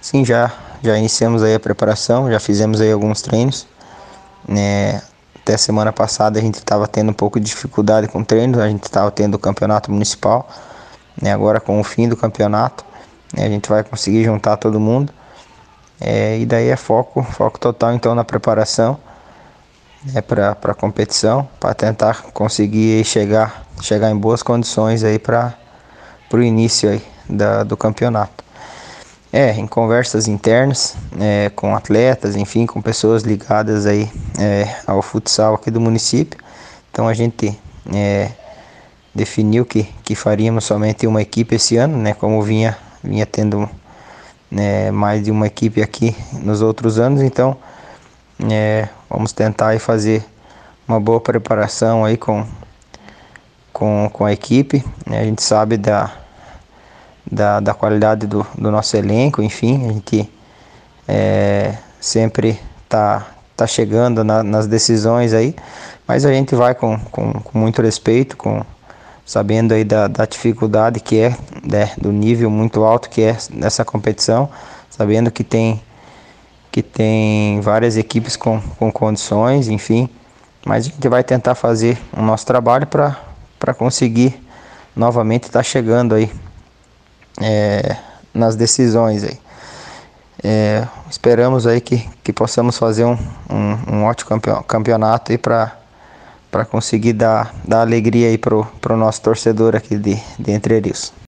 Sim, já iniciamos aí a preparação, já fizemos aí alguns treinos, né? Até semana passada a gente estava tendo um pouco de dificuldade com treinos, a gente estava tendo o campeonato municipal, né? Agora com o fim do campeonato, né, a gente vai conseguir juntar todo mundo, e daí é foco total então na preparação, né, para a competição, para tentar conseguir chegar em boas condições aí para o início aí do campeonato. Em conversas internas, com atletas, enfim, com pessoas ligadas aí ao futsal aqui do município. Então a gente definiu que faríamos somente uma equipe esse ano, né? Como vinha tendo mais de uma equipe aqui nos outros anos. Então vamos tentar aí fazer uma boa preparação aí com a equipe, né? A gente sabe da qualidade do nosso elenco, enfim, a gente sempre tá chegando nas decisões aí, mas a gente vai com muito respeito, sabendo aí da dificuldade que é, né, do nível muito alto que é nessa competição, sabendo que tem várias equipes com condições, enfim, mas a gente vai tentar fazer o nosso trabalho para conseguir novamente estar chegando aí nas decisões aí. Esperamos aí que possamos fazer um ótimo campeonato aí para conseguir dar alegria aí pro nosso torcedor aqui de Entre Rios.